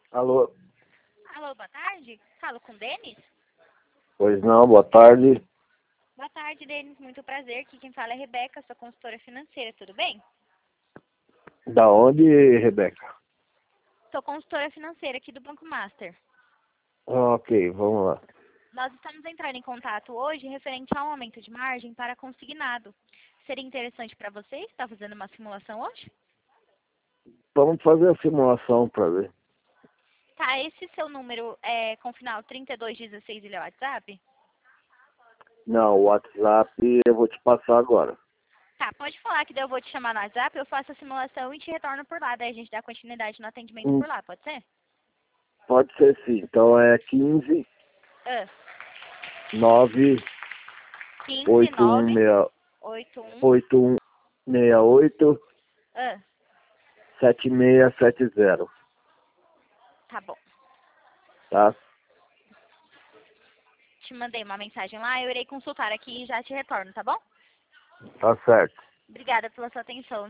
Alô? Alô, boa tarde. Falo com o Denis? Pois não, boa tarde. Boa tarde, Denis. Muito prazer. Aqui quem fala é Rebeca, sua consultora financeira. Tudo bem? Da onde, Rebeca? Sou consultora financeira aqui do Banco Master. Ok, vamos lá. Nós estamos entrando em contato hoje referente ao aumento de margem para consignado. Seria interessante para você estar fazendo uma simulação hoje? Vamos fazer a simulação para ver. Tá, esse seu número é com final 3216, ele é o WhatsApp? Não, o WhatsApp eu vou te passar agora. Tá, pode falar que daí eu vou te chamar no WhatsApp, eu faço a simulação e te retorno por lá. Daí a gente dá continuidade no atendimento Hum, por lá, pode ser? Pode ser sim. Então é 15 Ah, 9 15 9 81 81 8168 Ah, 7670, tá bom. tá? Te mandei uma mensagem lá, eu irei consultar aqui e já te retorno, tá bom? Tá certo. Obrigada pela sua atenção.